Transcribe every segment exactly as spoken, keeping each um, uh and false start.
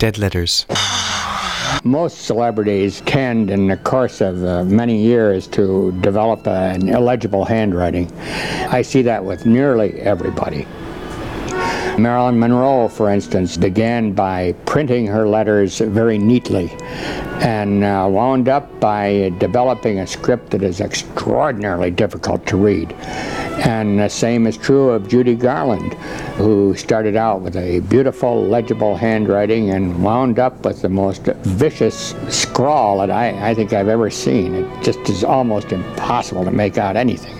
dead letters. Most celebrities tend, in the course of uh, many years, to develop uh, an illegible handwriting. I see that with nearly everybody. Marilyn Monroe, for instance, began by printing her letters very neatly and uh, wound up by developing a script that is extraordinarily difficult to read. And the same is true of Judy Garland, who started out with a beautiful, legible handwriting and wound up with the most vicious scrawl that I, I think I've ever seen. It just is almost impossible to make out anything.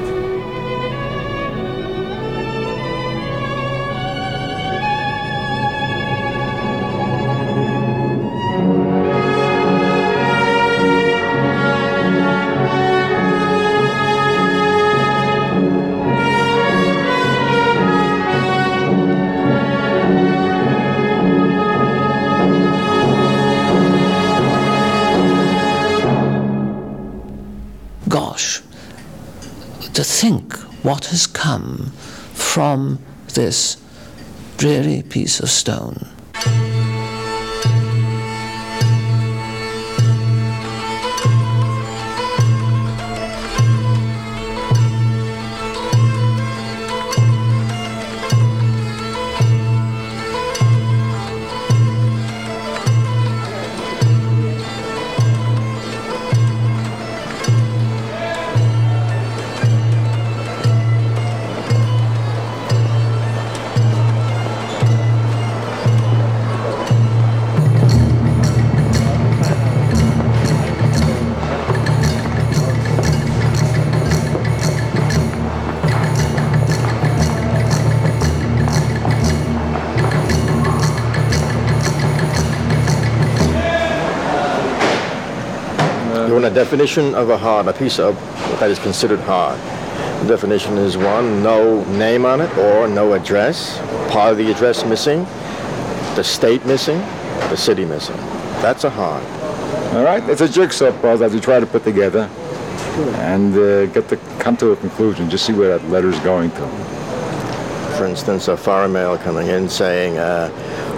Gosh, to think what has come from this dreary piece of stone. A definition of a hard, a piece of that is considered hard. The definition is one, no name on it or no address, part of the address missing, the state missing, the city missing. That's a hard. All right, it's a jigsaw puzzle that we try to put together and uh, get to come to a conclusion, just see where that letter's going to. For instance, a foreign mail coming in saying uh,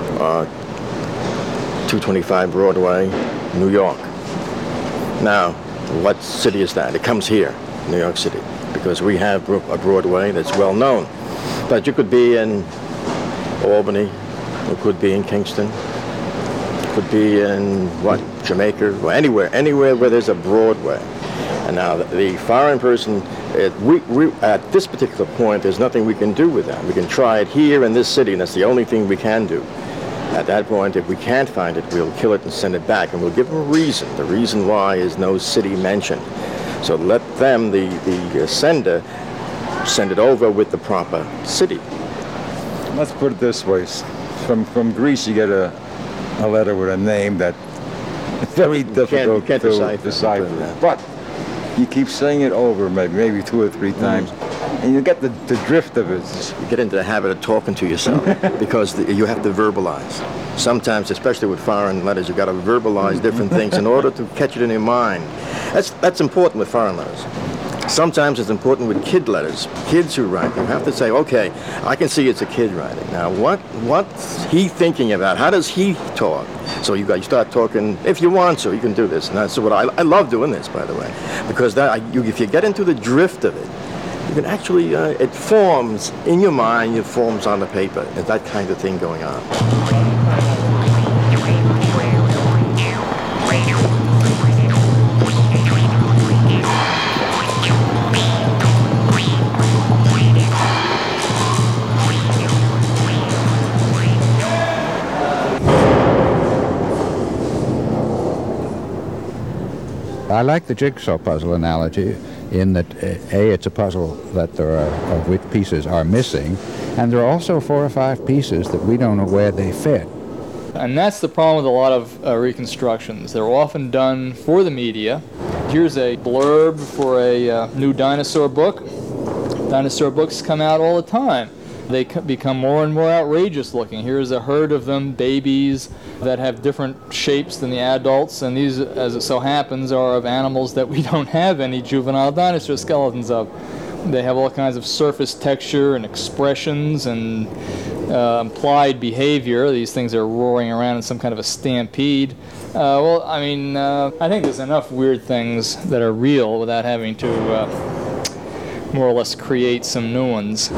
uh, two twenty-five Broadway, New York. Now, what city is that? It comes here, New York City, because we have a Broadway that's well known. But you could be in Albany, you could be in Kingston, you could be in, what, Jamaica, or anywhere, anywhere where there's a Broadway. And now the, the foreign person, it, we, we, at this particular point, there's nothing we can do with that. We can try it here in this city, and that's the only thing we can do. At that point, if we can't find it, we'll kill it and send it back, and we'll give them a reason. The reason why is no city mentioned. So let them, the, the sender, send it over with the proper city. Let's put it this way. From, from Greece, you get a, a letter with a name that it's very difficult can't, you can't to decipher. decipher. But you keep saying it over maybe, maybe two or three times. Mm. And you get the, the drift of it. You get into the habit of talking to yourself because the, you have to verbalize. Sometimes, especially with foreign letters, you've got to verbalize different things in order to catch it in your mind. That's, that's important with foreign letters. Sometimes it's important with kid letters. Kids who write, you have to say, okay, I can see it's a kid writing. Now, what what's he thinking about? How does he talk? So you got you start talking, if you want to, you can do this. And that's what I, I love doing this, by the way, because that you, if you get into the drift of it, you can actually, uh, it forms in your mind, it forms on the paper. There's that kind of thing going on. I like the jigsaw puzzle analogy in that, A, it's a puzzle that there are, of which pieces are missing, and there are also four or five pieces that we don't know where they fit. And that's the problem with a lot of uh, reconstructions. They're often done for the media. Here's a blurb for a uh, new dinosaur book. Dinosaur books come out all the time. They become more and more outrageous looking. Here's a herd of them, babies, that have different shapes than the adults, and these, as it so happens, are of animals that we don't have any juvenile dinosaur skeletons of. They have all kinds of surface texture and expressions, and uh, implied behavior. These things are roaring around in some kind of a stampede. Uh, well, I mean, uh, I think there's enough weird things that are real without having to uh, more or less create some new ones.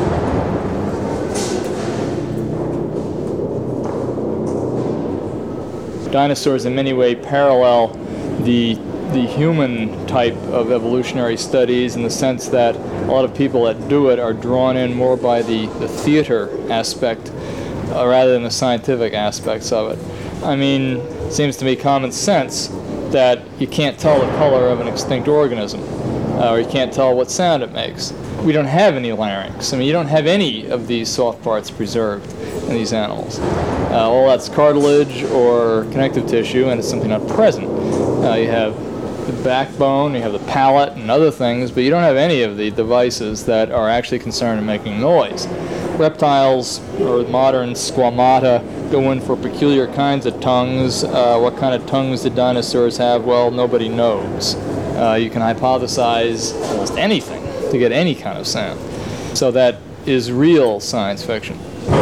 Dinosaurs in many ways parallel the the human type of evolutionary studies in the sense that a lot of people that do it are drawn in more by the, the theater aspect uh, rather than the scientific aspects of it. I mean, it seems to me common sense that you can't tell the color of an extinct organism, uh, or you can't tell what sound it makes. We don't have any larynx. I mean, you don't have any of these soft parts preserved in these animals. Uh, all that's cartilage or connective tissue, and it's simply not present. Uh, you have the backbone, you have the palate and other things, but you don't have any of the devices that are actually concerned in making noise. Reptiles or modern squamata go in for peculiar kinds of tongues. Uh, what kind of tongues did dinosaurs have? Well, nobody knows. Uh, you can hypothesize almost anything to get any kind of sound. So that is real science fiction.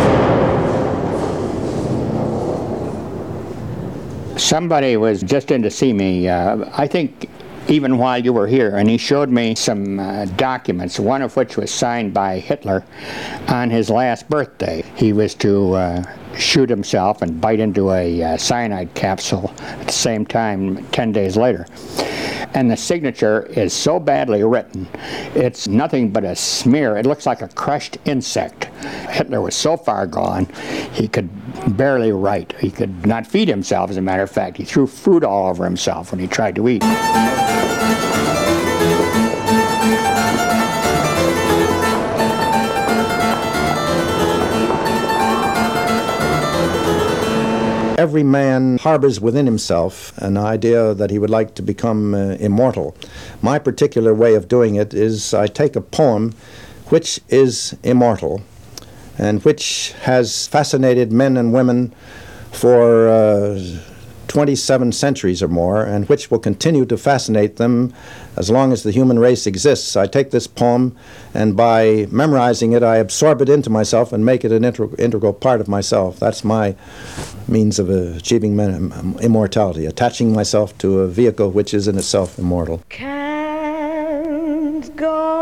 Somebody was just in to see me, uh, I think even while you were here, and he showed me some uh, documents, one of which was signed by Hitler on his last birthday. He was to uh, shoot himself and bite into a uh, cyanide capsule at the same time ten days later. And the signature is so badly written, it's nothing but a smear. It looks like a crushed insect. Hitler was so far gone, he could barely write. He could not feed himself, as a matter of fact. He threw food all over himself when he tried to eat. Every man harbors within himself an idea that he would like to become uh, immortal. My particular way of doing it is I take a poem which is immortal and which has fascinated men and women for uh, twenty-seven centuries or more, and which will continue to fascinate them as long as the human race exists. I take this poem, and by memorizing it, I absorb it into myself and make it an integral, integral part of myself. That's my means of uh, achieving men, immortality, attaching myself to a vehicle which is in itself immortal. Can't go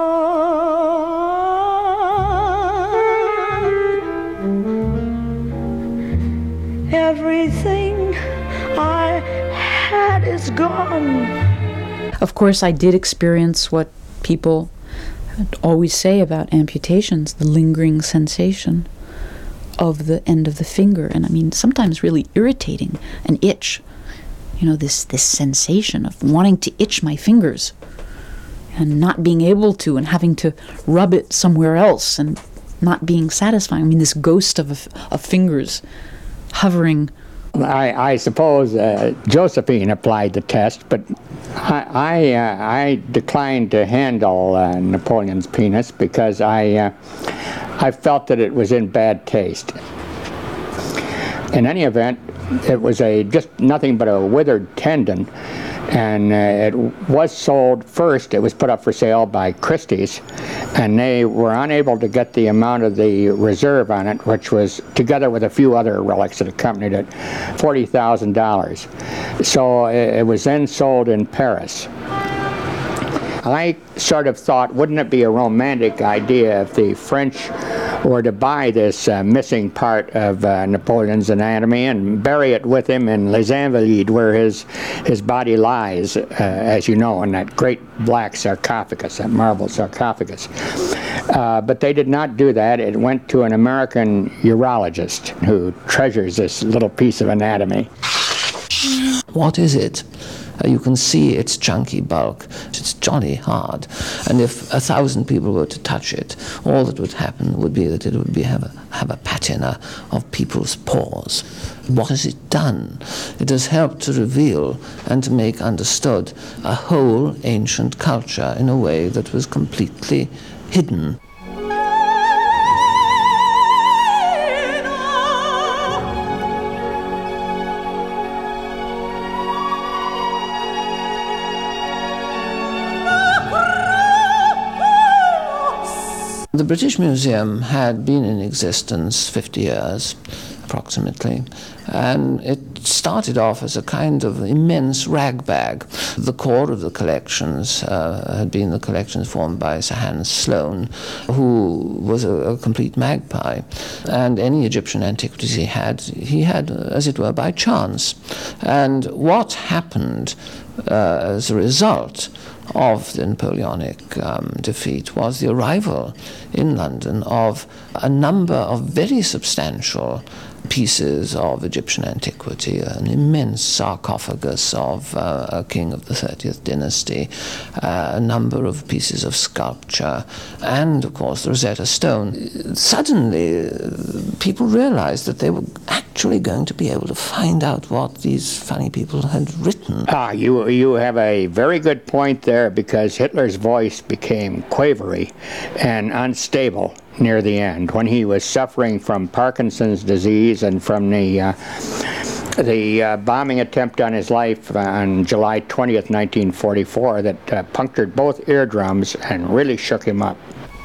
on. Everything I had is gone. Of course, I did experience what people always say about amputations, the lingering sensation of the end of the finger. And I mean, sometimes really irritating, an itch. You know, this, this sensation of wanting to itch my fingers and not being able to, and having to rub it somewhere else and not being satisfying. I mean, this ghost of, of fingers hovering. I, I suppose uh, Josephine applied the test, but I I, uh, I declined to handle uh, Napoleon's penis because I uh, I felt that it was in bad taste. In any event, it was a just nothing but a withered tendon, and uh, it was sold first. It was put up for sale by Christie's, and they were unable to get the amount of the reserve on it, which was, together with a few other relics that accompanied it, forty thousand dollars. So it, it was then sold in Paris. I sort of thought, wouldn't it be a romantic idea if the French were to buy this uh, missing part of uh, Napoleon's anatomy and bury it with him in Les Invalides, where his his body lies, uh, as you know, in that great black sarcophagus, that marble sarcophagus. Uh, but they did not do that. It went to an American urologist who treasures this little piece of anatomy. What is it? Uh, you can see its chunky bulk. It's jolly hard. And if a thousand people were to touch it, all that would happen would be that it would be have a, have a patina of people's pores. What has it done? It has helped to reveal and to make understood a whole ancient culture in a way that was completely hidden. The British Museum had been in existence fifty years, approximately, and it started off as a kind of immense ragbag. The core of the collections uh, had been the collections formed by Sir Hans Sloane, who was a, a complete magpie, and any Egyptian antiquities he had, he had, as it were, by chance. And what happened uh, as a result of the Napoleonic um, defeat was the arrival in London of a number of very substantial pieces of Egyptian antiquity, an immense sarcophagus of uh, a king of the thirtieth dynasty, uh, a number of pieces of sculpture, and of course the Rosetta Stone. Suddenly people realized that they were actually going to be able to find out what these funny people had written. Ah, you, you have a very good point there, because Hitler's voice became quavery and unstable near the end, when he was suffering from Parkinson's disease and from the uh, the uh, bombing attempt on his life on July twentieth, nineteen forty-four, that uh, punctured both eardrums and really shook him up.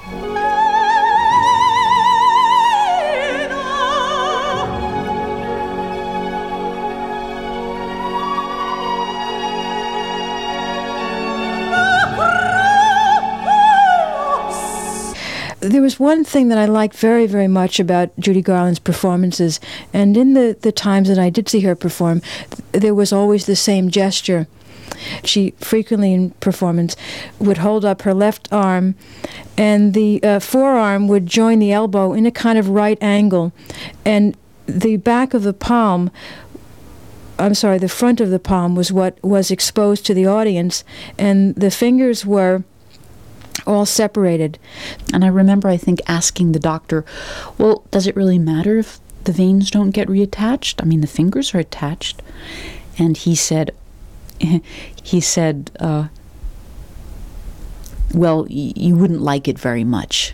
There was one thing that I liked very, very much about Judy Garland's performances, and in the, the times that I did see her perform, th- there was always the same gesture. She frequently in performance would hold up her left arm, and the uh, forearm would join the elbow in a kind of right angle, and the back of the palm, I'm sorry, the front of the palm was what was exposed to the audience, and the fingers were all separated. And I remember, I think, asking the doctor, well, does it really matter if the veins don't get reattached? I mean, the fingers are attached. And he said, he said, uh, well, y- you wouldn't like it very much.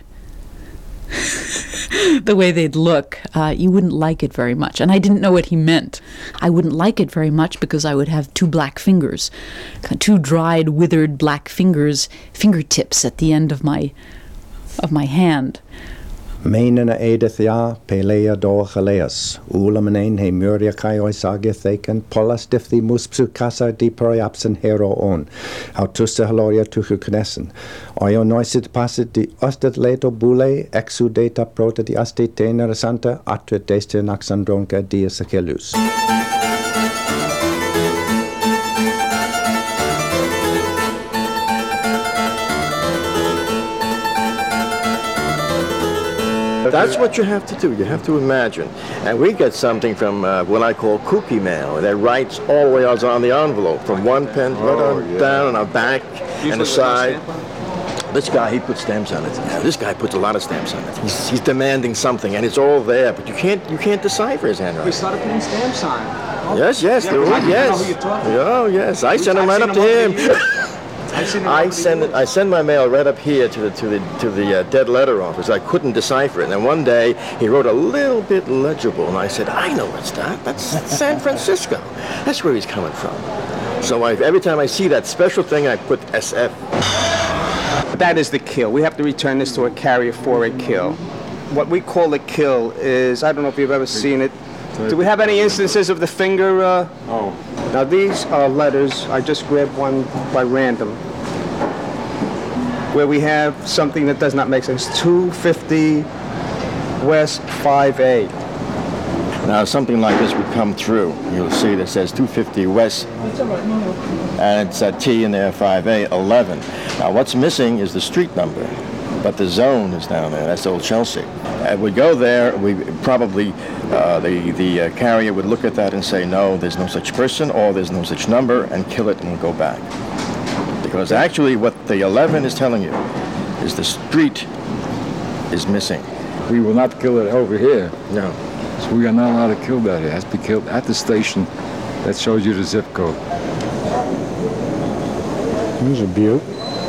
The way they'd look, uh, you wouldn't like it very much. And I didn't know what he meant. I wouldn't like it very much because I would have two black fingers, two dried, withered black fingers, fingertips at the end of my of my hand. Mainena edithia pelea dorchaleas, ulamenein he muria kai oisagithaken, polas difthi muspsu casa di periapsen hero on, autusta haloria tuchu knessen, oio noisit passit di ostet leto bule, exudata prota di asti tenera santa, atret deste naxandronca dias acelus. That's what you have to do. You have to imagine. And we get something from uh, what I call cookie mail that writes all the way out on the envelope, from one pen right Oh, on yeah. down on our back and the side. This guy, he puts stamps on it. Yeah, this guy puts a lot of stamps on it. He's, he's demanding something, and it's all there, but you can't you can't decipher his handwriting. We started putting stamps on it. Oh. Yes, yes, Yeah, there but were, I didn't yes. know who you're talking Oh, yes. I We- send them I've right seen up to them him. over the years. I've seen them I over the send it, I years. send my mail right up here to the to the to the uh, dead letter office. I couldn't decipher it. And then one day he wrote a little bit legible, and I said, I know what's that. That's San Francisco. That's where he's coming from. So I, every time I see that special thing, I put S F. That is the kill. We have to return this to a carrier for a kill. What we call a kill is, I don't know if you've ever seen it. Do we have any instances of the finger? Uh, Oh. Now these are letters. I just grabbed one by random. Where we have something that does not make sense. two fifty West five A. Now something like this would come through. You'll see that says two fifty West, and it's a T in there, five A, eleven. Now what's missing is the street number, but the zone is down there. That's Old Chelsea. And we go there, we probably, uh, the, the uh, carrier would look at that and say, no, there's no such person, or there's no such number, and kill it and we'll go back. Because actually what the eleven is telling you is the street is missing. We will not kill it over here. No. So we are not allowed to kill that. It has to be killed at the station that shows you the zip code. Here's a butte.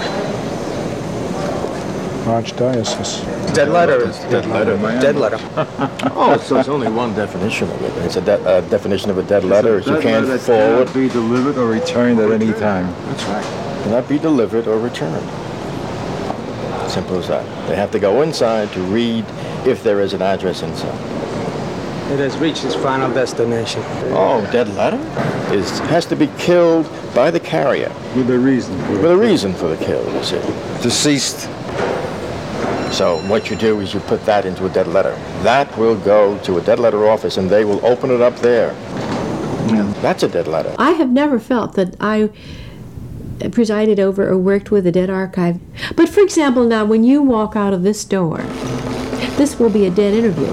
Archdiocese. Dead letter. Dead letter. Dead letter. Oh, so there's only one definition of it. It's a de- uh, definition of a dead letter. You That can't letter forward. cannot be delivered or returned at any time. That's right. Cannot be delivered or returned. Simple as that. They have to go inside to read if there is an address inside. It has reached its final destination. Oh, dead letter? It has to be killed by the carrier. With a reason. With a reason for the kill, you see. Deceased. So what you do is you put that into a dead letter. That will go to a dead letter office and they will open it up there. Mm. That's a dead letter. I have never felt that I presided over or worked with a dead archive. But for example, now when you walk out of this door, this will be a dead interview.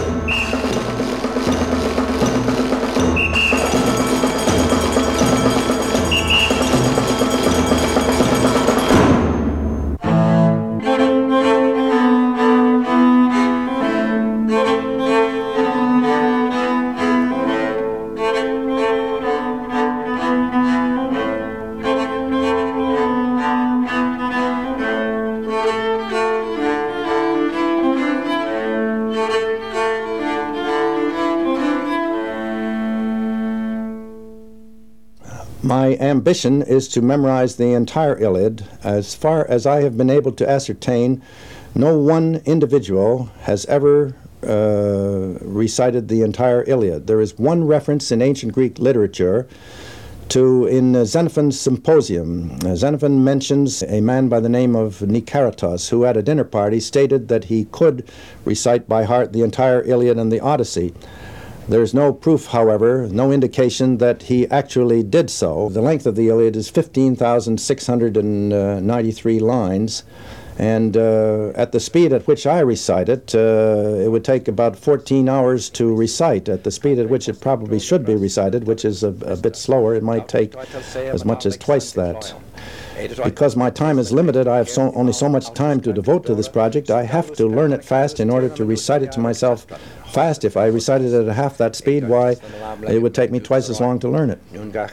My ambition is to memorize the entire Iliad. As far as I have been able to ascertain, no one individual has ever uh, recited the entire Iliad. There is one reference in ancient Greek literature to, in uh, Xenophon's Symposium, uh, Xenophon mentions a man by the name of Nicaratos, who at a dinner party stated that he could recite by heart the entire Iliad and the Odyssey. There is no proof, however, no indication that he actually did so. The length of the Iliad is fifteen thousand six hundred ninety-three lines, and uh, at the speed at which I recite it, uh, it would take about fourteen hours to recite. At the speed at which it probably should be recited, which is a, a bit slower, it might take as much as twice that. Because my time is limited, I have so, only so much time to devote to this project. I have to learn it fast in order to recite it to myself fast. If I recited it at half that speed, why, it would take me twice as long to learn it.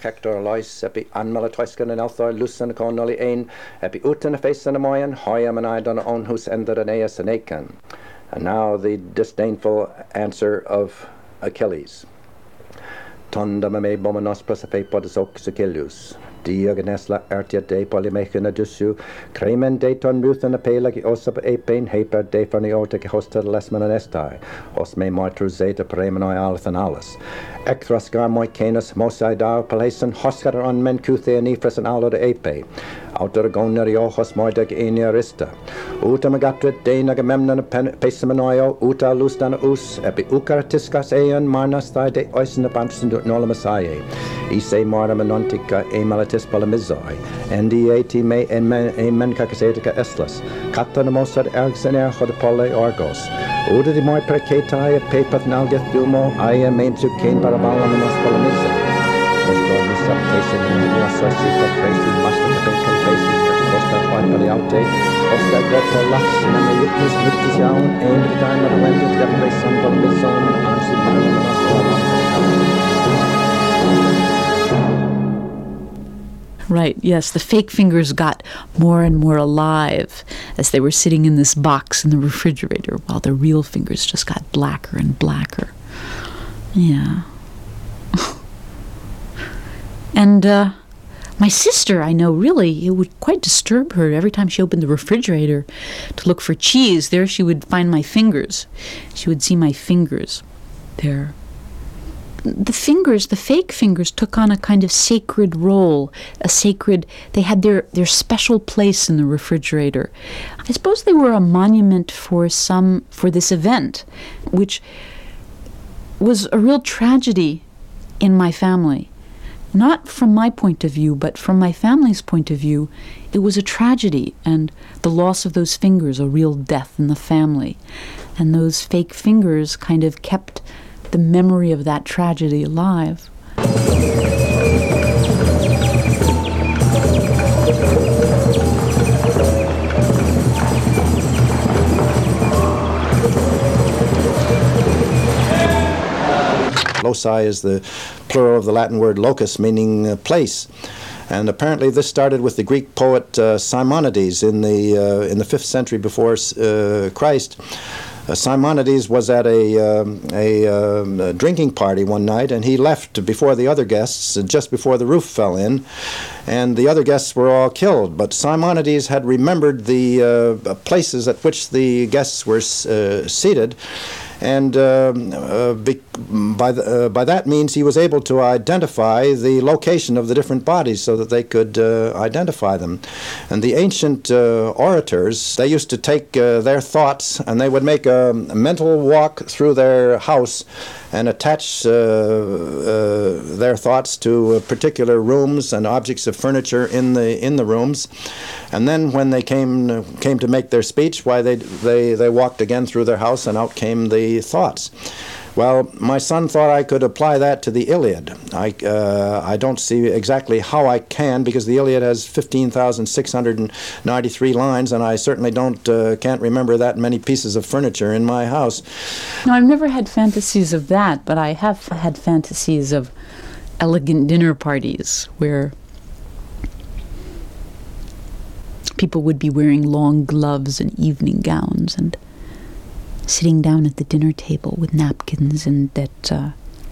And now the disdainful answer of Achilles. Tondamame bomenos prosape podisok Achilles. Diogenesla artia de polymechina dusu, cremen de ton ruthan a pelagi osap apain haper de farniota hosta lesmanestai, osme martru zeta premenoi althanalis. Ecthrascar moicanus mosai dar palason hoscar on men cuthe and ifras and alo de ape. Outer goneriojos moidag eniarista. Uta magatrit de nagamemnon pesamanoio, uta lustana us, epi ucaratiscas eon marnas thai de oisina pansin nolamasae. Ise marna manontica e malatis polemizoi, ndiati me emen cacasetica eslas, catanamosad ergsener hodapole orgos. Uda di moi percetai et pepath nalgeth dumo, aia main zu cain barabalamas polemize. Ostor misaptation in the associate of crazy master of incantation, Costa finally out day, Costa greta lux, and the witness witness yawn, aim the time of the wind to get place some polemizon, answered barabalamas. Right, yes, the fake fingers got more and more alive as they were sitting in this box in the refrigerator, while the real fingers just got blacker and blacker. Yeah. And uh, my sister, I know, really, it would quite disturb her every time she opened the refrigerator to look for cheese. There she would find my fingers. She would see my fingers there. The fingers, the fake fingers, took on a kind of sacred role, a sacred, they had their, their special place in the refrigerator. I suppose they were a monument for some, for this event, which was a real tragedy in my family. Not from my point of view, but from my family's point of view, it was a tragedy, and the loss of those fingers, a real death in the family. And those fake fingers kind of kept the memory of that tragedy alive. Loci is the plural of the Latin word locus, meaning uh, place. And apparently this started with the Greek poet uh, Simonides in the, uh, in the fifth century before uh, Christ. Uh, Simonides was at a, um, a, um, a drinking party one night, and he left before the other guests, uh, just before the roof fell in, and the other guests were all killed. But Simonides had remembered the uh, places at which the guests were uh, seated, and um, uh, be, by, the, uh, by that means he was able to identify the location of the different bodies so that they could uh, identify them. And the ancient uh, orators, they used to take uh, their thoughts and they would make a, a mental walk through their house and attach uh, uh, their thoughts to uh, particular rooms and objects of furniture in the in the rooms, and then when they came uh, came to make their speech, why they they they walked again through their house, and out came the thoughts. Well, my son thought I could apply that to the Iliad. I, uh, I don't see exactly how I can, because the Iliad has fifteen thousand six hundred ninety-three lines, and I certainly don't uh, can't remember that many pieces of furniture in my house. No, I've never had fantasies of that, but I have had fantasies of elegant dinner parties where people would be wearing long gloves and evening gowns and sitting down at the dinner table with napkins, and that uh,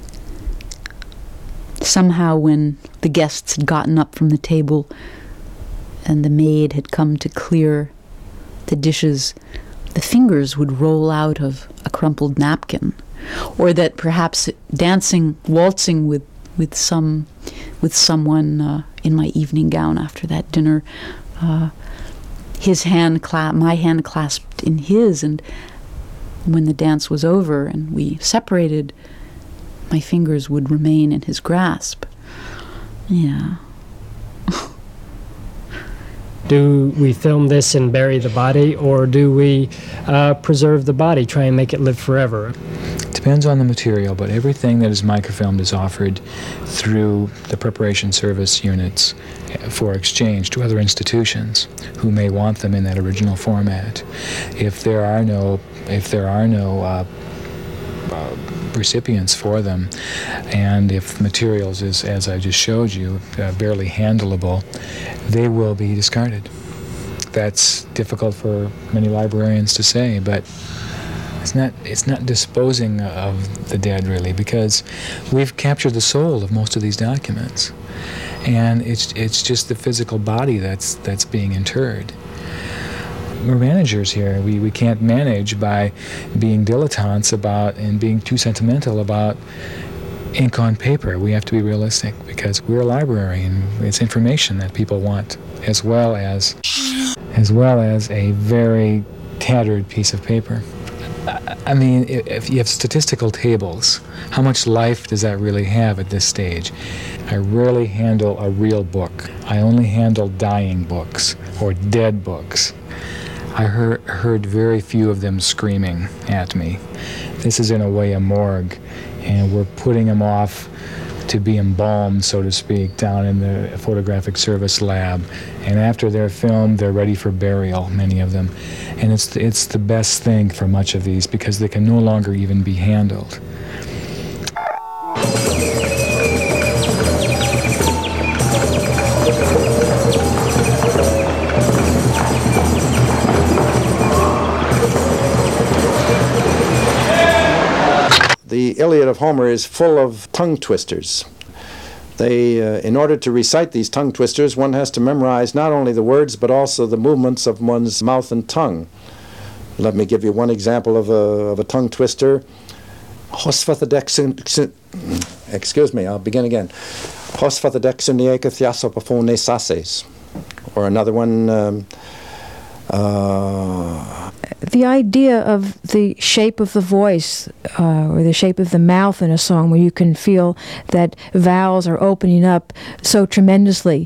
somehow when the guests had gotten up from the table and the maid had come to clear the dishes, the fingers would roll out of a crumpled napkin, or that perhaps dancing, waltzing with, with some with someone uh, in my evening gown after that dinner, uh, his hand cla- my hand clasped in his, and when the dance was over and we separated, my fingers would remain in his grasp. Yeah. Do we film this and bury the body, or do we uh, preserve the body, try and make it live forever? Depends on the material, but everything that is microfilmed is offered through the preparation service units for exchange to other institutions who may want them in that original format. If there are no, if there are no uh, uh, recipients for them, and if materials is, as I just showed you, uh, barely handleable, they will be discarded. That's difficult for many librarians to say, but It's not, it's not disposing of the dead, really, because we've captured the soul of most of these documents. And it's, it's just the physical body that's, that's being interred. We're managers here. We, we can't manage by being dilettantes about and being too sentimental about ink on paper. We have to be realistic, because we're a library and it's information that people want, as well as, as well as a very tattered piece of paper. I mean, if you have statistical tables, how much life does that really have at this stage? I rarely handle a real book. I only handle dying books or dead books. I heard, heard very few of them screaming at me. This is in a way a morgue, and we're putting them off to be embalmed, so to speak, down in the photographic service lab. And after they're filmed, they're ready for burial, many of them. And it's the, it's the best thing for much of these, because they can no longer even be handled. The Iliad of Homer is full of tongue twisters. They, uh, in order to recite these tongue twisters, one has to memorize not only the words but also the movements of one's mouth and tongue. Let me give you one example of a, of a tongue twister. Excuse me, I'll begin again. Or another one. Um, uh, The idea of the shape of the voice uh, or the shape of the mouth in a song, where you can feel that vowels are opening up so tremendously,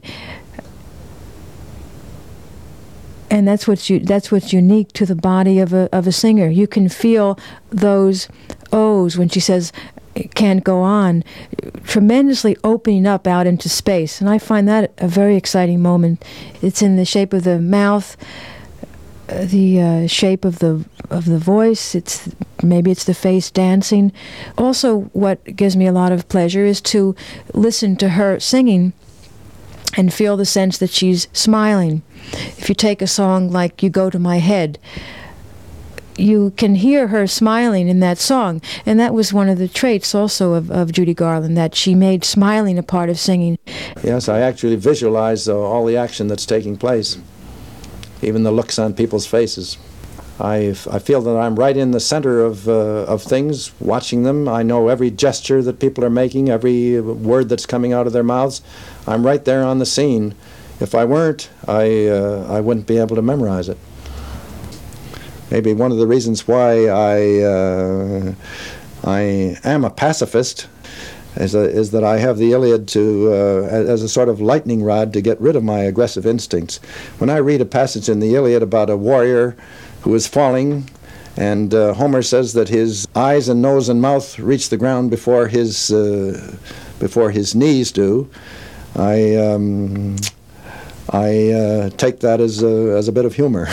and that's what's u- that's what's unique to the body of a of a singer. You can feel those O's when she says "can't go on," tremendously opening up out into space, and I find that a very exciting moment. It's in the shape of the mouth, the uh, shape of the of the voice. It's maybe it's the face dancing. Also, what gives me a lot of pleasure is to listen to her singing and feel the sense that she's smiling. If you take a song like "You Go to My Head," you can hear her smiling in that song. And that was one of the traits also of, of Judy Garland, that she made smiling a part of singing. Yes, I actually visualize uh, all the action that's taking place, even the looks on people's faces. I, I feel that I'm right in the center of, uh, of things, watching them. I know every gesture that people are making, every word that's coming out of their mouths. I'm right there on the scene. If I weren't, I, uh, I wouldn't be able to memorize it. Maybe one of the reasons why I, uh, I am a pacifist is, a, is that I have the Iliad to, uh, as a sort of lightning rod to get rid of my aggressive instincts. When I read a passage in the Iliad about a warrior who is falling, and uh, Homer says that his eyes and nose and mouth reach the ground before his, uh, before his knees do, I, um, I uh, take that as a, as a bit of humor.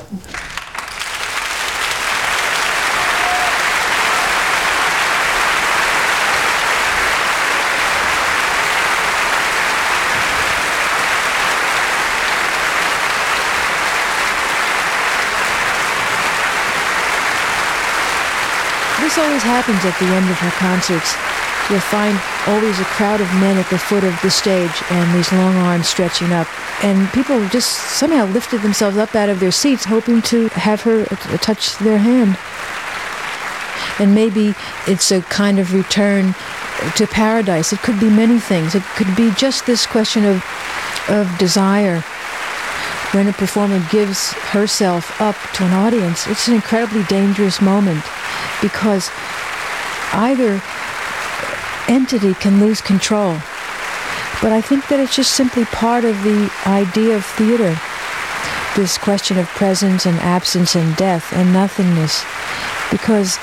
This always happens at the end of her concerts. You'll find always a crowd of men at the foot of the stage and these long arms stretching up. And people just somehow lifted themselves up out of their seats hoping to have her uh, touch their hand. And maybe it's a kind of return to paradise. It could be many things. It could be just this question of, of desire. When a performer gives herself up to an audience, it's an incredibly dangerous moment, because either entity can lose control. But I think that it's just simply part of the idea of theater, this question of presence and absence and death and nothingness, because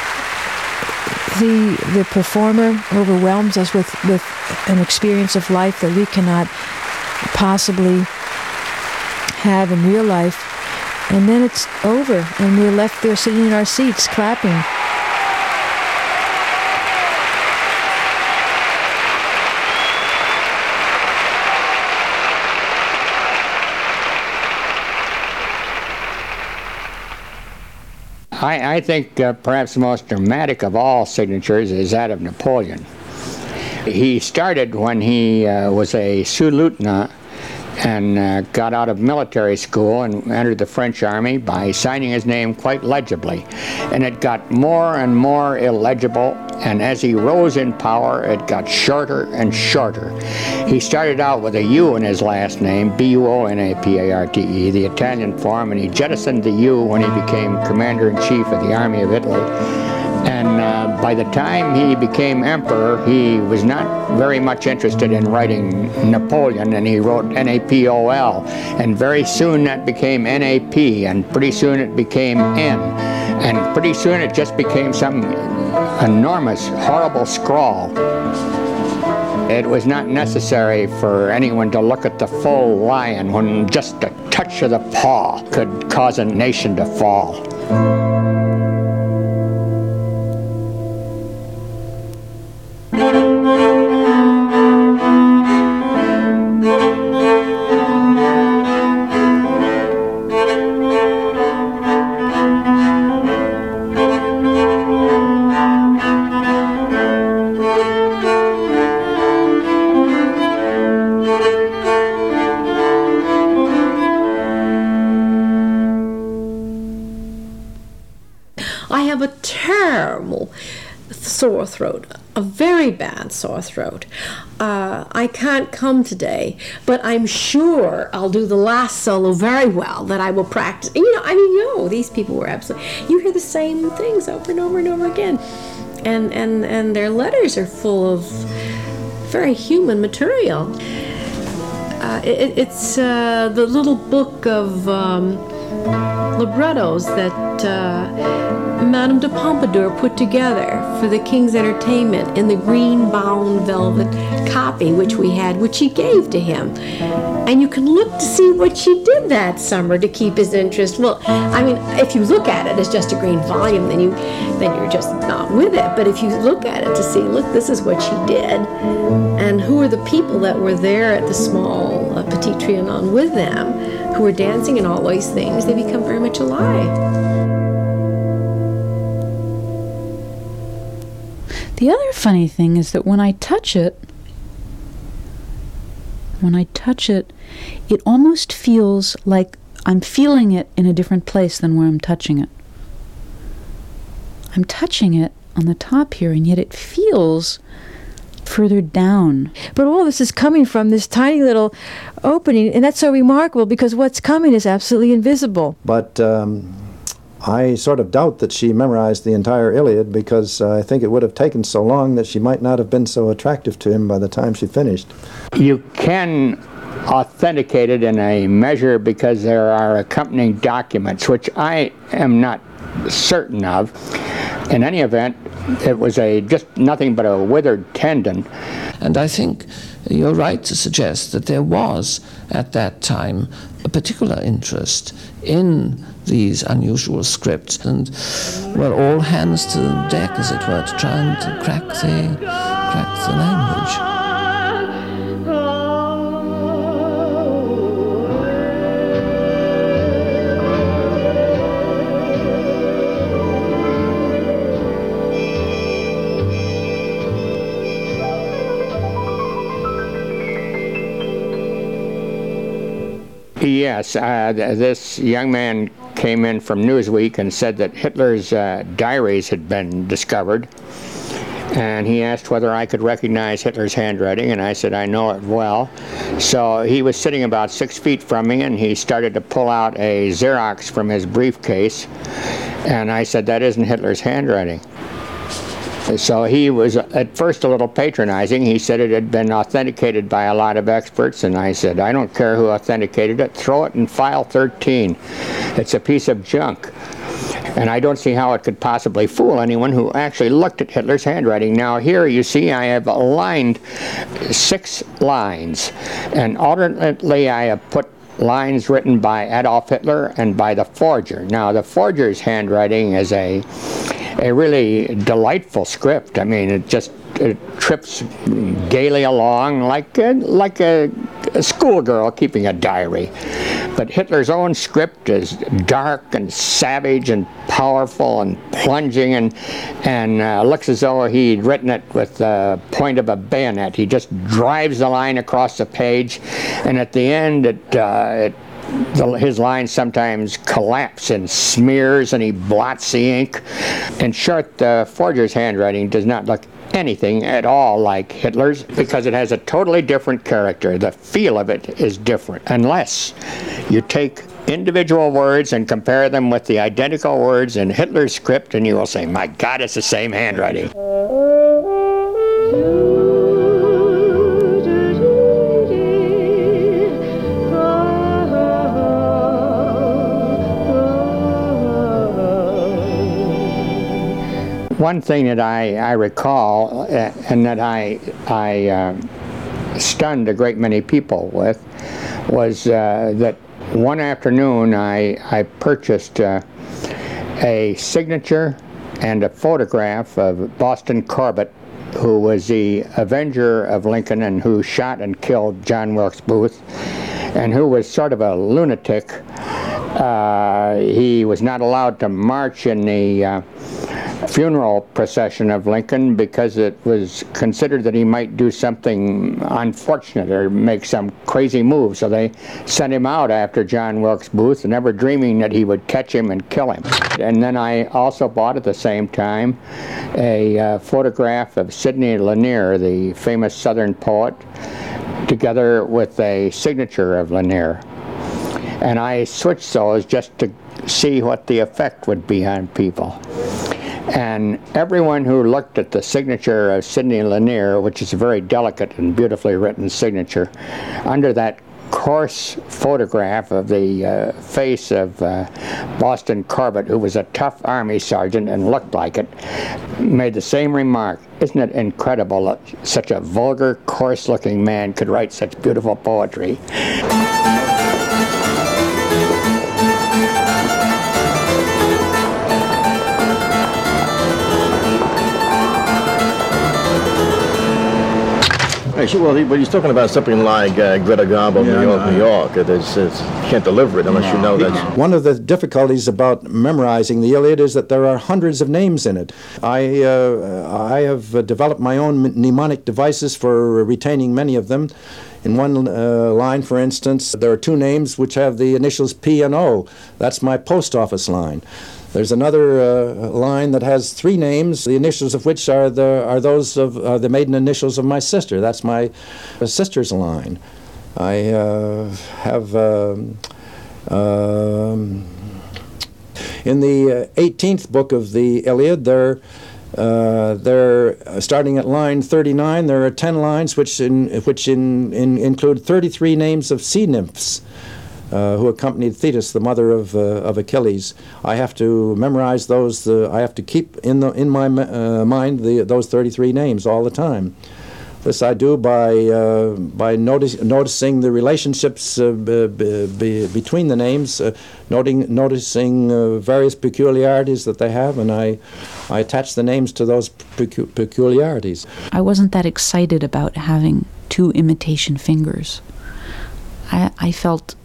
the the performer overwhelms us with, with an experience of life that we cannot possibly have in real life, and then it's over and we're left there sitting in our seats clapping. I, I think uh, perhaps the most dramatic of all signatures is that of Napoleon. He started when he uh, was a sous-lieutenant and uh, got out of military school and entered the French army by signing his name quite legibly. And it got more and more illegible, and as he rose in power, it got shorter and shorter. He started out with a U in his last name, B U O N A P A R T E, the Italian form, and he jettisoned the U when he became Commander-in-Chief of the Army of Italy. And uh, by the time he became emperor, he was not very much interested in writing Napoleon, and he wrote N A P O L. And very soon that became N A P, and pretty soon it became N. And pretty soon it just became some enormous, horrible scrawl. It was not necessary for anyone to look at the full lion when just a touch of the paw could cause a nation to fall. Sore throat, a very bad sore throat. Uh, I can't come today, but I'm sure I'll do the last solo very well, that I will practice. And, you know, I mean, you know, these people were absolutely, you hear the same things over and over and over again. And, and, and their letters are full of very human material. Uh, it, it's uh, the little book of um, librettos that uh, Madame de Pompadour put together for the King's entertainment in the green-bound velvet copy which we had, which she gave to him. And you can look to see what she did that summer to keep his interest. Well, I mean, if you look at it as just a green volume, then you then you're just not with it. But if you look at it to see, look, this is what she did, and who are the people that were there at the small uh, Petit Trianon with them, who were dancing and all these things, they become very much alive. The other funny thing is that when I touch it, when I touch it, it almost feels like I'm feeling it in a different place than where I'm touching it. I'm touching it on the top here, and yet it feels further down. But all this is coming from this tiny little opening, and that's so remarkable because what's coming is absolutely invisible. But um, I sort of doubt that she memorized the entire Iliad, because uh, I think it would have taken so long that she might not have been so attractive to him by the time she finished. You can authenticate it in a measure because there are accompanying documents, which I am not certain of. In any event, it was a just nothing but a withered tendon. And I think you're right to suggest that there was, at that time, a particular interest in these unusual scripts, and, well, all hands to deck, as it were, to try and to crack the, crack the language. Yes, uh, th this young man came in from Newsweek and said that Hitler's uh, diaries had been discovered, and he asked whether I could recognize Hitler's handwriting, and I said I know it well. So he was sitting about six feet from me, and he started to pull out a Xerox from his briefcase, and I said, that isn't Hitler's handwriting. So he was at first a little patronizing. He said it had been authenticated by a lot of experts, and I said, I don't care who authenticated it, throw it in file thirteen. It's a piece of junk. And I don't see how it could possibly fool anyone who actually looked at Hitler's handwriting. Now here you see I have aligned six lines, and alternately I have put lines written by Adolf Hitler and by the forger. Now the forger's handwriting is a a really delightful script. I mean, it just it trips gaily along like a, like a, a schoolgirl keeping a diary. But Hitler's own script is dark and savage and powerful and plunging, and and uh, looks as though he'd written it with the point of a bayonet. He just drives the line across the page, and at the end it, uh, it The, his lines sometimes collapse and smears, and he blots the ink. In short, the forger's handwriting does not look anything at all like Hitler's, because it has a totally different character. The feel of it is different, unless you take individual words and compare them with the identical words in Hitler's script, and you will say, my God, it's the same handwriting. One thing that I, I recall, uh, and that I, I uh, stunned a great many people with, was uh, that one afternoon I, I purchased uh, a signature and a photograph of Boston Corbett, who was the avenger of Lincoln and who shot and killed John Wilkes Booth, and who was sort of a lunatic. Uh, he was not allowed to march in the uh, funeral procession of Lincoln because it was considered that he might do something unfortunate or make some crazy move. So they sent him out after John Wilkes Booth, never dreaming that he would catch him and kill him. And then I also bought at the same time a uh, photograph of Sidney Lanier, the famous Southern poet, together with a signature of Lanier. And I switched those just to see what the effect would be on people. And everyone who looked at the signature of Sidney Lanier, which is a very delicate and beautifully written signature, under that coarse photograph of the uh, face of uh, Boston Corbett, who was a tough army sergeant and looked like it, made the same remark. Isn't it incredible that such a vulgar, coarse-looking man could write such beautiful poetry? Hey, sure, well, he, but he's talking about something like uh, Greta Garbo, Yeah, New York, I know. New York. It is, it's, you can't deliver it unless you know that. One of the difficulties about memorizing the Iliad is that there are hundreds of names in it. I, uh, I have uh, developed my own mnemonic devices for retaining many of them. In one uh, line, for instance, there are two names which have the initials P and O. That's my post office line. There's another uh, line that has three names, the initials of which are the are those of uh, the maiden initials of my sister. That's my uh, sister's line. I uh, have um, um, in the eighteenth book of the Iliad, there. Uh, there, uh, starting at line thirty-nine, there are ten lines which in, which in, in include thirty-three names of sea nymphs uh, who accompanied Thetis, the mother of uh, of Achilles. I have to memorize those. Uh, I have to keep in the in my uh, mind the those thirty-three names all the time. This I do by uh, by notice, noticing the relationships uh, b b between the names, uh, noting noticing uh, various peculiarities that they have, and I I attach the names to those pecu peculiarities. I wasn't that excited about having two imitation fingers. I I felt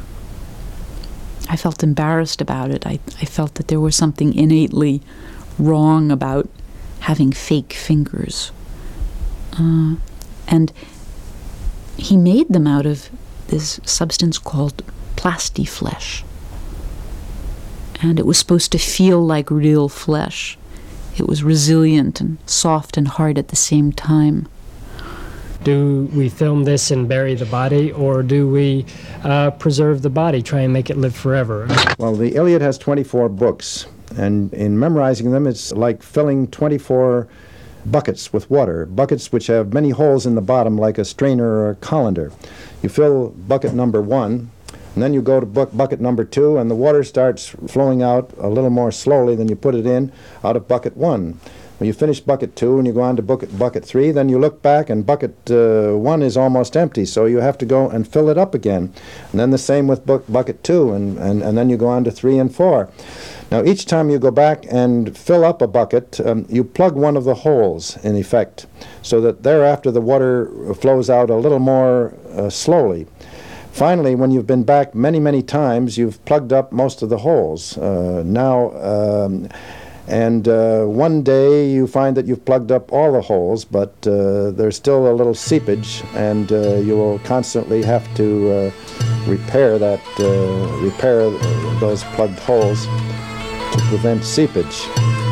I felt embarrassed about it. I I felt that there was something innately wrong about having fake fingers. Uh, and he made them out of this substance called plastiflesh. And it was supposed to feel like real flesh. It was resilient and soft and hard at the same time. Do we film this and bury the body, or do we uh, preserve the body, try and make it live forever? Well, the Iliad has twenty-four books, and in memorizing them, it's like filling twenty-four buckets with water, buckets which have many holes in the bottom like a strainer or a colander. You fill bucket number one, and then you go to bu bucket number two, and the water starts flowing out a little more slowly than you put it in out of bucket one. When you finish bucket two and you go on to bucket, bucket three, then you look back and bucket uh, one is almost empty, so you have to go and fill it up again. And then the same with bu bucket two, and, and, and then you go on to three and four. Now, each time you go back and fill up a bucket, um, you plug one of the holes, in effect, so that thereafter the water flows out a little more uh, slowly. Finally, when you've been back many, many times, you've plugged up most of the holes. Uh, now, um, and uh, one day you find that you've plugged up all the holes, but uh, there's still a little seepage, and uh, you will constantly have to uh, repair that, uh, repair those plugged holes to prevent seepage.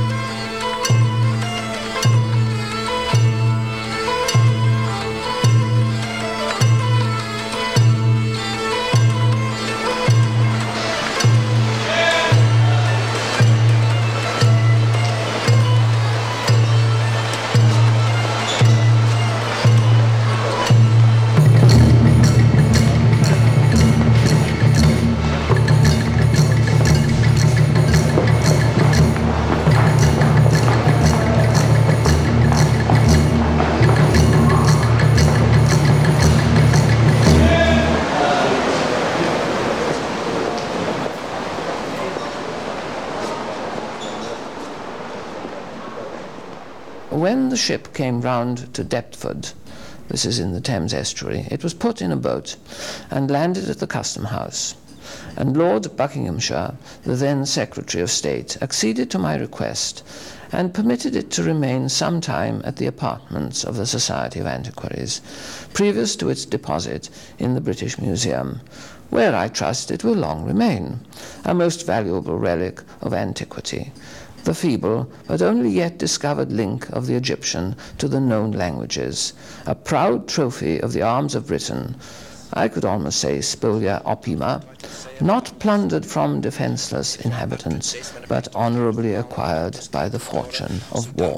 When the ship came round to Deptford, this is in the Thames estuary, it was put in a boat and landed at the Custom House. And Lord Buckinghamshire, the then Secretary of State, acceded to my request and permitted it to remain some time at the apartments of the Society of Antiquaries, previous to its deposit in the British Museum, where I trust it will long remain, a most valuable relic of antiquity, the feeble but only yet discovered link of the Egyptian to the known languages, a proud trophy of the arms of Britain, I could almost say spolia opima, not plundered from defenseless inhabitants, but honorably acquired by the fortune of war.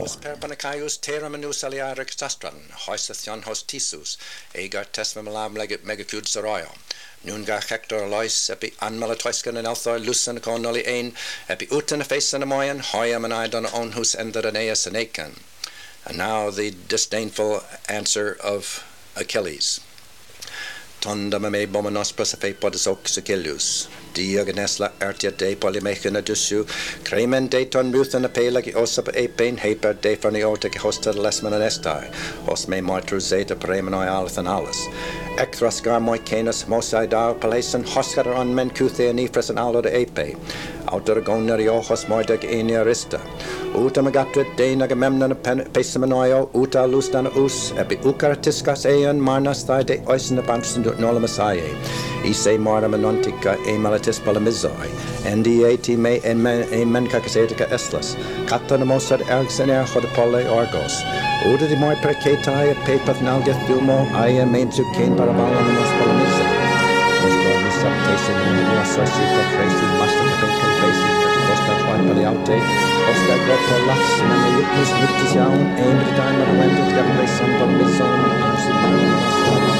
Nunga Hector Lois, epi Anmalatoiskan and Althor, Lucan Connolly Ain, epi Utan a face and a moyan, Hoyam and I don own whose ended Aeneas and Achan. And now the disdainful answer of Achilles. tonda me me bomanos prosafei podes oxykilius. Diagnesla ertia de polymechina dusu, cremen de ton ruth and a pelagi osap a pain haper de funny ortic hosta lesman and estai, os me martru zeta premenoi alathan alis. Ecthras garmoi canis mosai dar palason hoscater on men cuthe and ifres and alo de ape. Outer goneri ojos moideg eniarista. Uta magatra de nagamemnon pesamanoio, uta lustan us, epi ucaratiscas eon marnas thai de oisin abantusin nolamasaye. Ise mara manontica e malatis palamizoi, ndiat me emen cacasetica eslas, catanamosad ergsener hodapole orgos. Uda de moi precatai et papath nalgeth dumo, aia main zucain parabalanamas palamizoi. Ostor receptation in the associate tracy must have been confessing for Ostor Paliaute, Oscar Grotto Lux, and the Lupus Luctus Yaun, aimed at the time of the went to get away some from his own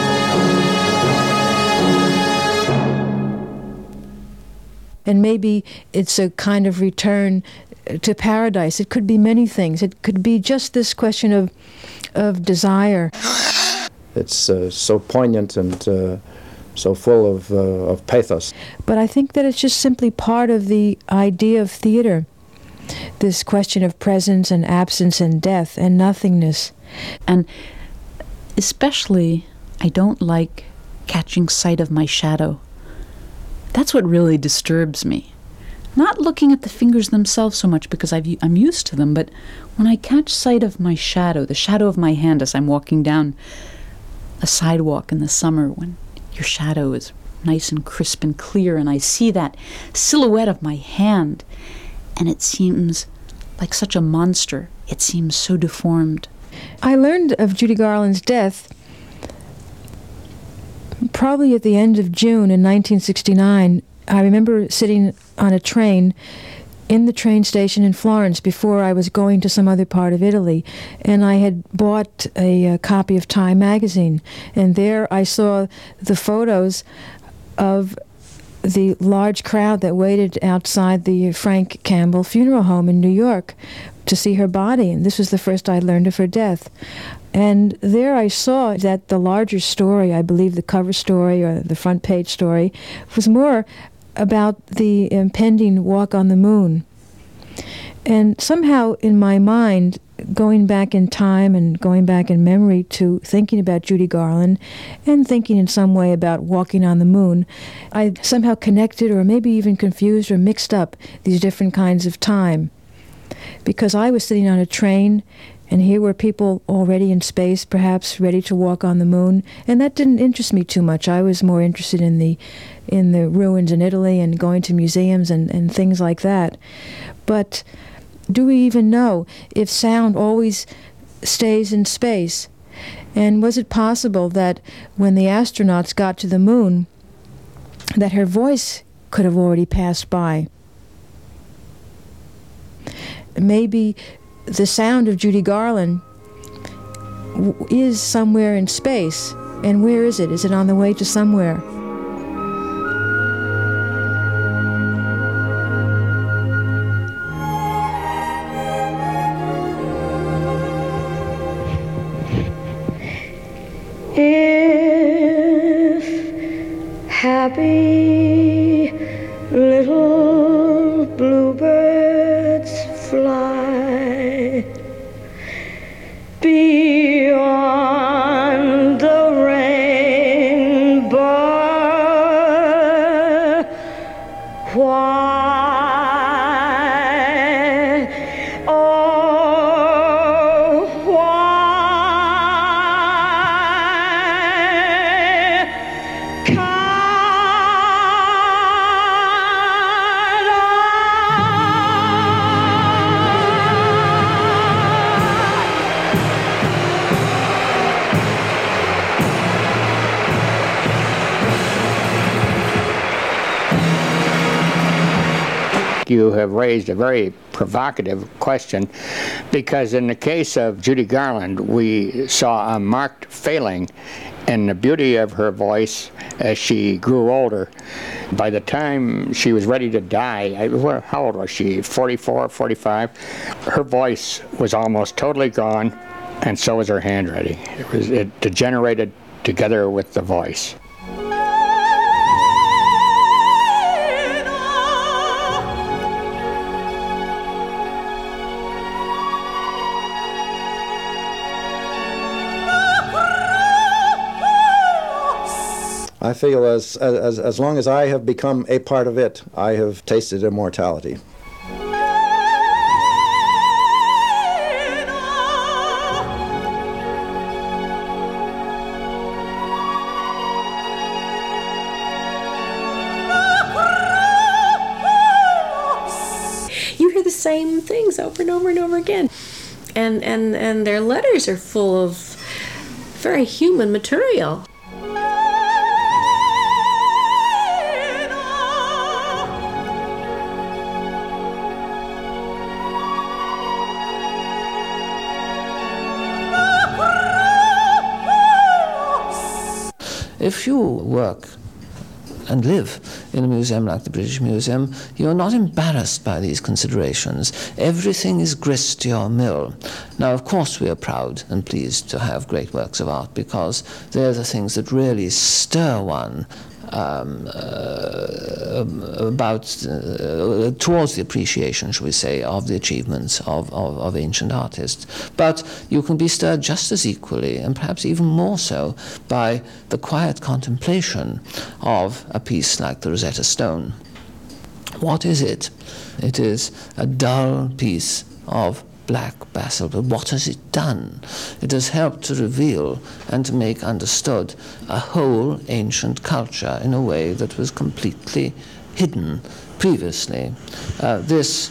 And maybe it's a kind of return to paradise. It could be many things. It could be just this question of of desire. It's uh, so poignant and uh, so full of, uh, of pathos. But I think that it's just simply part of the idea of theater, this question of presence and absence and death and nothingness. And especially, I don't like catching sight of my shadow. That's what really disturbs me. Not looking at the fingers themselves so much because I've, I'm used to them, but when I catch sight of my shadow, the shadow of my hand as I'm walking down a sidewalk in the summer when your shadow is nice and crisp and clear, and I see that silhouette of my hand, and it seems like such a monster. It seems so deformed. I learned of Judy Garland's death probably at the end of June in nineteen sixty-nine. I remember sitting on a train in the train station in Florence before I was going to some other part of Italy, and I had bought a, a copy of Time magazine, and there I saw the photos of the large crowd that waited outside the Frank Campbell funeral home in New York to see her body, and this was the first I learned of her death. And there I saw that the larger story, I believe the cover story or the front page story, was more about the impending walk on the moon. And somehow in my mind, going back in time and going back in memory to thinking about Judy Garland and thinking in some way about walking on the moon, I somehow connected or maybe even confused or mixed up these different kinds of time. Because I was sitting on a train, and here were people already in space, perhaps ready to walk on the moon, and that didn't interest me too much. I was more interested in the in the ruins in Italy and going to museums and, and things like that. But do we even know if sound always stays in space? And was it possible that when the astronauts got to the moon, that her voice could have already passed by? Maybe the sound of Judy Garland w- is somewhere in space. And where is it? Is it on the way to somewhere? If happy little bluebirds fly beyond the rainbow, why, oh, why can't You have raised a very provocative question, because in the case of Judy Garland, we saw a marked failing in the beauty of her voice as she grew older. By the time she was ready to die, I, well, how old was she, forty-four, forty-five? Her voice was almost totally gone, and so was her handwriting. It, was, it degenerated together with the voice. I feel as, as, as long as I have become a part of it, I have tasted immortality. You hear the same things over and over and over again. And, and, and their letters are full of very human material. If you work and live in a museum like the British Museum, you're not embarrassed by these considerations. Everything is grist to your mill. Now, of course, we are proud and pleased to have great works of art because they're the things that really stir one um, uh, about uh, towards the appreciation, shall we say, of the achievements of, of, of ancient artists. But you can be stirred just as equally, and perhaps even more so, by the quiet contemplation of a piece like the Rosetta Stone. What is it? It is a dull piece of black basalt, but what has it done? It has helped to reveal and to make understood a whole ancient culture in a way that was completely hidden previously. Uh, this,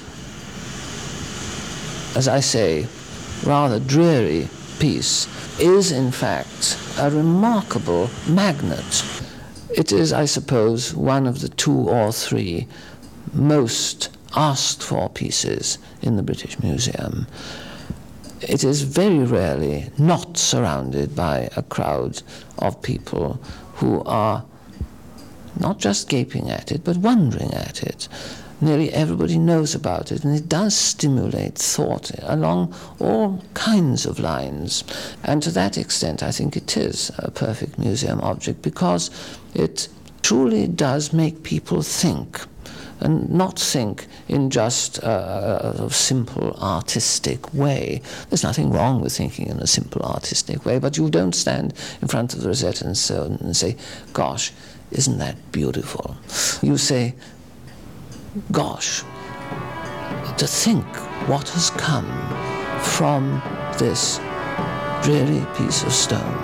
as I say, rather dreary piece is in fact a remarkable magnet. It is, I suppose, one of the two or three most asked for pieces in the British Museum. It is very rarely not surrounded by a crowd of people who are not just gaping at it, but wondering at it. Nearly everybody knows about it, and it does stimulate thought along all kinds of lines. And to that extent, I think it is a perfect museum object, because it truly does make people think, and not think in just a, a simple artistic way. There's nothing wrong with thinking in a simple artistic way, but you don't stand in front of the Rosetta Stone and say, gosh, isn't that beautiful? You say, gosh, to think what has come from this dreary piece of stone.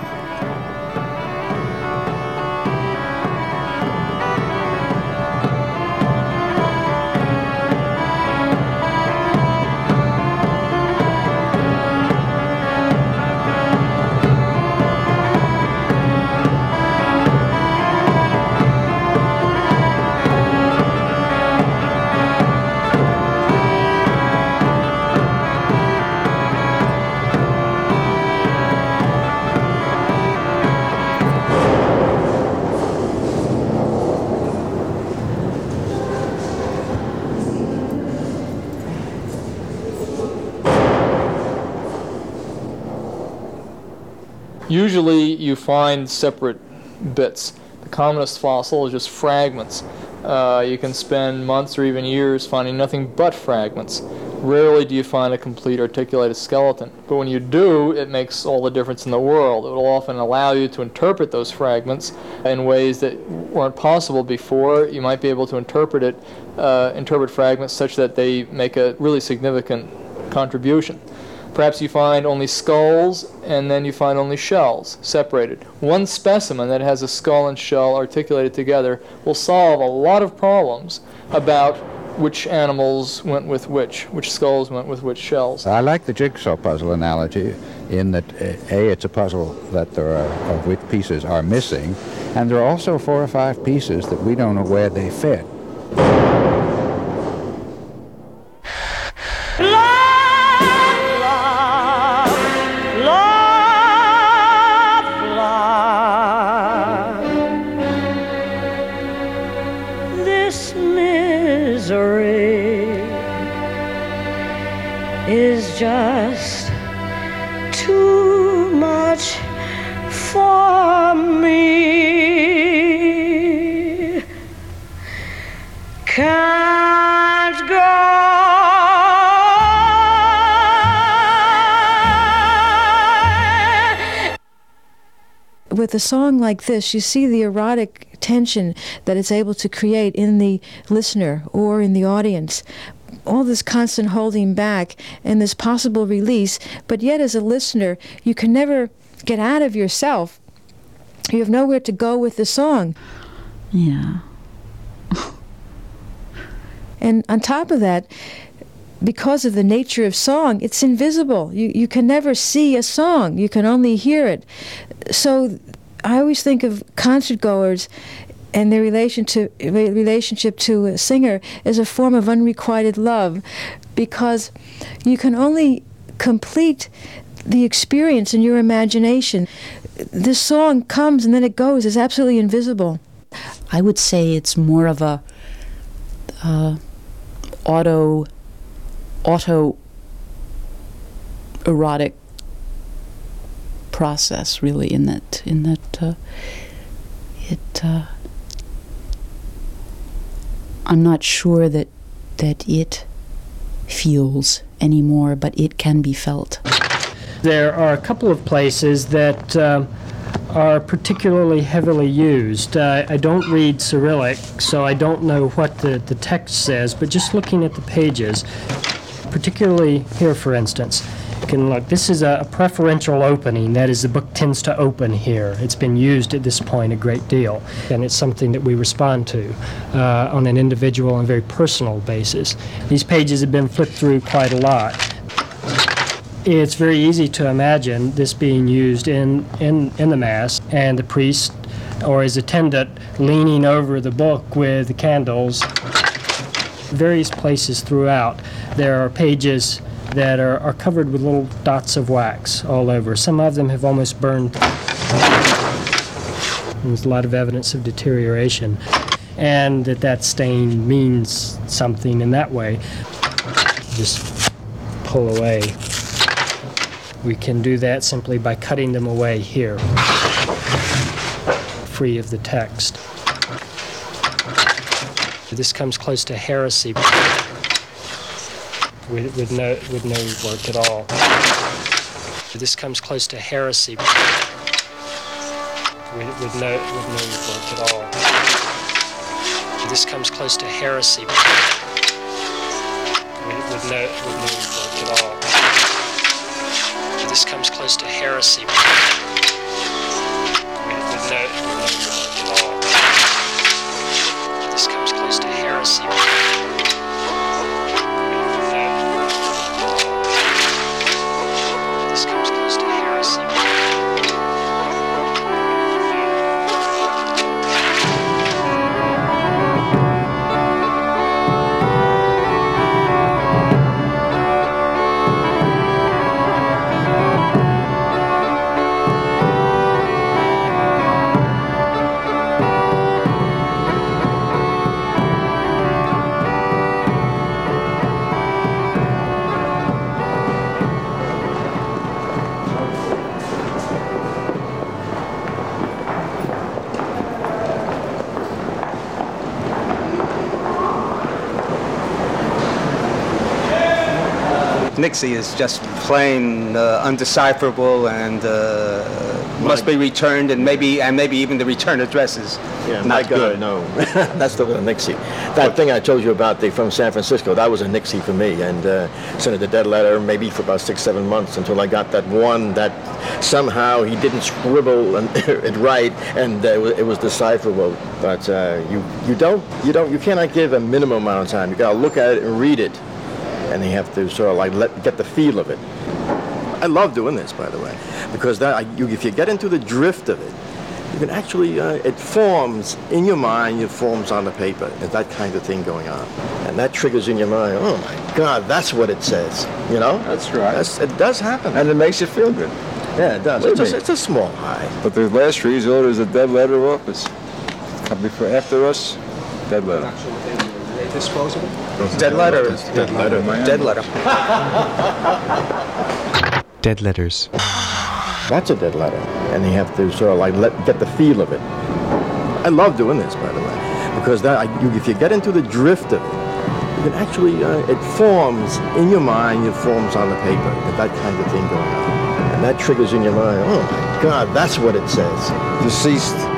Usually you find separate bits. The commonest fossil is just fragments. Uh, you can spend months or even years finding nothing but fragments. Rarely do you find a complete articulated skeleton. But when you do, it makes all the difference in the world. It will often allow you to interpret those fragments in ways that weren't possible before. You might be able to interpret it, uh, interpret fragments such that they make a really significant contribution. Perhaps you find only skulls, and then you find only shells, separated. One specimen that has a skull and shell articulated together will solve a lot of problems about which animals went with which, which skulls went with which shells. I like the jigsaw puzzle analogy in that, uh, A, it's a puzzle that there are, of which pieces are missing, and there are also four or five pieces that we don't know where they fit. Is just too much for me. Can't go. with a song like this, you see the erotic tension that it's able to create in the listener or in the audience. All this constant holding back and this possible release, but yet as a listener, you can never get out of yourself. You have nowhere to go with the song. Yeah. And on top of that, because of the nature of song, it's invisible. You you can never see a song. You can only hear it. So I always think of concert goers and their relation to, relationship to a singer as a form of unrequited love, because you can only complete the experience in your imagination. This song comes and then it goes. It's absolutely invisible. I would say it's more of a uh, auto, auto erotic process, really. In that, in that, uh, it. Uh, I'm not sure that that it feels anymore, but it can be felt. There are a couple of places that um, are particularly heavily used. Uh, I don't read Cyrillic, so I don't know what the, the text says, but just looking at the pages, particularly here, for instance, you can look. This is a, a preferential opening. That is, the book tends to open here. It's been used at this point a great deal, and it's something that we respond to uh, on an individual and very personal basis. These pages have been flipped through quite a lot. It's very easy to imagine this being used in, in, in the Mass, and the priest or his attendant leaning over the book with the candles. Various places throughout, there are pages that are, are covered with little dots of wax all over. Some of them have almost burned. There's a lot of evidence of deterioration, and that that stain means something in that way. Just pull away. We can do that simply by cutting them away here, free of the text. This comes close to heresy. With, with no with no work at all. This comes close to heresy. With, with no with no work at all. This comes close to heresy. With, with no with no work at all. This comes close to heresy. With, with no with no work at all. This comes close to heresy. This comes close to heresy. Nixie is just plain uh, undecipherable and uh, must be returned, and maybe and maybe even the return addresses. Yeah, not my God, good. no. That's the Nixie. That thing I told you about the, from San Francisco, that was a Nixie for me, and uh, sent it the dead letter maybe for about six, seven months until I got that one that somehow he didn't scribble and it right, and uh, it, was, it was decipherable. But uh, you you don't you don't you cannot give a minimum amount of time. You gotta look at it and read it, and you have to sort of like let get the feel of it. I love doing this, by the way, because that I, you, if you get into the drift of it, you can actually, uh, it forms in your mind, it forms on the paper. There's that kind of thing going on. And that triggers in your mind, oh my God, that's what it says, you know? That's right. That's, it does happen. And it makes you feel good. Yeah, it does. It's a, it's a small high. But the last resort is a dead letter office. Come before, after us, dead letter. Disposable? Dead letter. Dead letter. Dead letter. Dead letters. That's a dead letter. And you have to sort of like let, get the feel of it. I love doing this, by the way, because that I, you, if you get into the drift of it, you can actually, uh, it forms in your mind, it forms on the paper. There's that kind of thing going on. And that triggers in your mind, oh my God, that's what it says. Deceased